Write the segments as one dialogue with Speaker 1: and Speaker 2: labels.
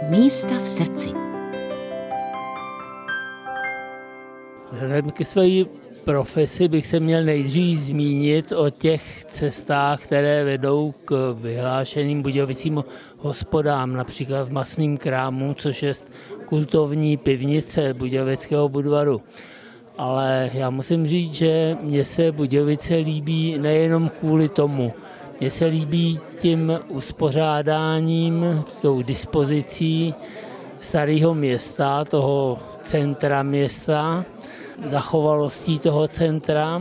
Speaker 1: Místa v srdci.
Speaker 2: Vzhledem ke své profesi bych se měl nejdřív zmínit o těch cestách, které vedou k vyhlášeným budějovicím hospodám, například v Masným krámu, což je kultovní pivnice Budějovického Budvaru. Ale já musím říct, že mně se Budějovice líbí nejenom kvůli tomu. Mně se líbí tím uspořádáním, tou dispozicí starého města, toho centra města, zachovalostí toho centra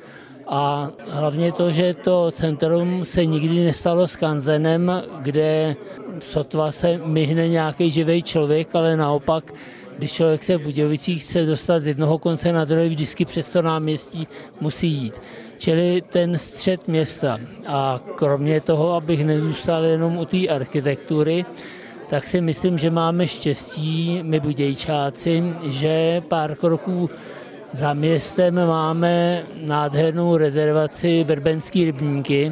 Speaker 2: a hlavně to, že to centrum se nikdy nestalo skanzenem, kde sotva se myhne nějaký živý člověk, ale naopak, když člověk se v Budějovicích chce dostat z jednoho konce na druhý, vždycky přes to náměstí musí jít. Čili ten střed města. A kromě toho, abych nezůstal jenom u té architektury, tak si myslím, že máme štěstí, my Budějčáci, že pár kroků za městem máme nádhernou rezervaci Vrbenský rybníky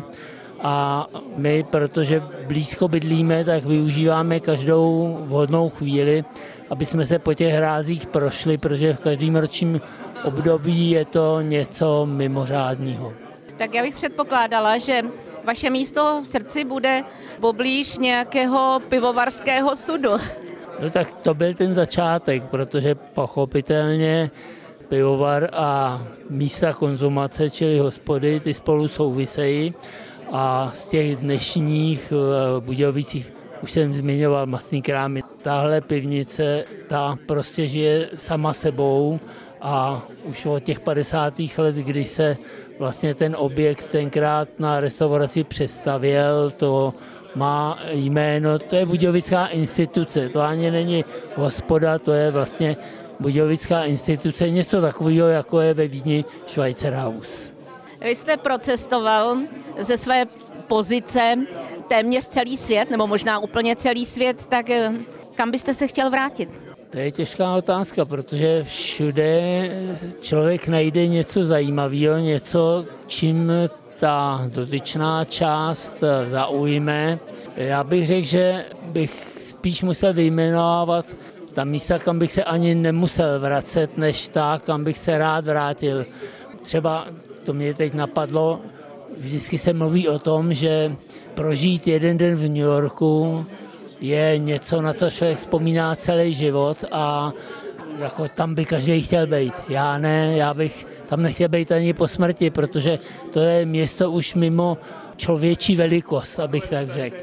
Speaker 2: a my, protože blízko bydlíme, tak využíváme každou vhodnou chvíli, aby jsme se po těch hrázích prošli, protože v každém ročním období je to něco mimořádného.
Speaker 3: Tak já bych předpokládala, že vaše místo v srdci bude poblíž nějakého pivovarského sudu.
Speaker 2: No tak to byl ten začátek, protože pochopitelně pivovar a místa konzumace, čili hospody, ty spolu souvisejí a z těch dnešních Budějovicích už jsem zmiňoval Masný krám. Tahle pivnice, ta prostě žije sama sebou a už od těch 50. let, kdy se vlastně ten objekt tenkrát na restauraci přestavěl, to má jméno, to je Budějovická instituce, to ani není hospoda, to je vlastně Budějovická instituce, něco takového, jako je ve Vídni Schweizerhaus.
Speaker 3: Vy jste procestoval ze své pozice téměř celý svět, nebo možná úplně celý svět, tak kam byste se chtěl vrátit?
Speaker 2: To je těžká otázka, protože všude člověk najde něco zajímavého, něco, čím ta dotyčná část zaujme. Já bych řekl, že bych spíš musel vyjmenovat ta místa, kam bych se ani nemusel vracet, než ta, kam bych se rád vrátil. Třeba to mě teď napadlo, vždycky se mluví o tom, že prožít jeden den v New Yorku je něco, na co člověk vzpomíná celý život a jako tam by každý chtěl být. Já ne, já bych tam nechtěl být ani po smrti, protože to je město už mimo člověčí velikost, abych tak řekl.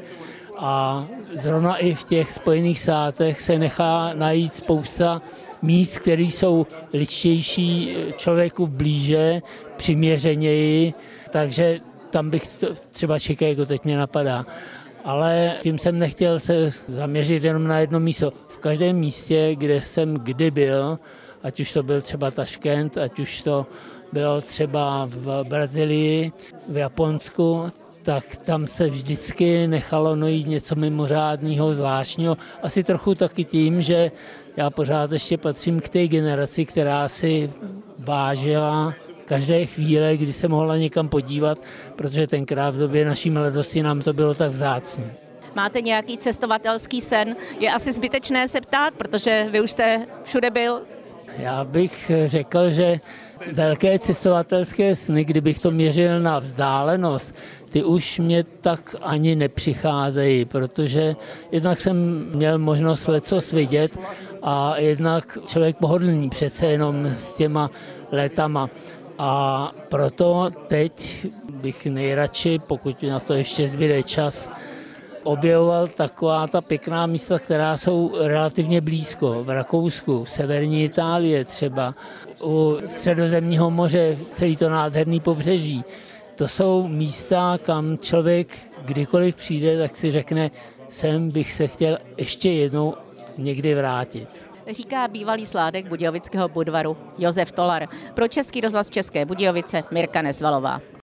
Speaker 2: A zrovna i v těch Spojených státech se nechá najít spousta míst, které jsou lidštější, člověku blíže, přiměřeněji, takže tam bych třeba Chicago teď mě napadá. Ale tím jsem nechtěl se zaměřit jenom na jedno místo. V každém místě, kde jsem kdy byl, ať už to byl třeba Taškent, ať už to bylo třeba v Brazílii, v Japonsku, tak tam se vždycky nechalo najít něco mimořádného, zvláštního. Asi trochu taky tím, že já pořád ještě patřím k té generaci, která si vážila každé chvíle, kdy se mohla někam podívat, protože tenkrát v době naší mladosti nám to bylo tak vzácné.
Speaker 3: Máte nějaký cestovatelský sen? Je asi zbytečné se ptát, protože vy už jste všude byl.
Speaker 2: Já bych řekl, že velké cestovatelské sny, kdybych to měřil na vzdálenost, ty už mě tak ani nepřicházejí, protože jednak jsem měl možnost lecos vidět a jednak člověk pohodlný přece jenom s těma letama. A proto teď bych nejradši, pokud na to ještě zbyde čas, objevoval taková ta pěkná místa, která jsou relativně blízko. V Rakousku, severní Itálie třeba, u Středozemního moře, celý to nádherný pobřeží. To jsou místa, kam člověk kdykoliv přijde, tak si řekne, sem bych se chtěl ještě jednou někdy vrátit.
Speaker 3: Říká bývalý sládek Budějovického Budvaru Josef Tolar. Pro Český rozhlas České Budějovice Mirka Nezvalová.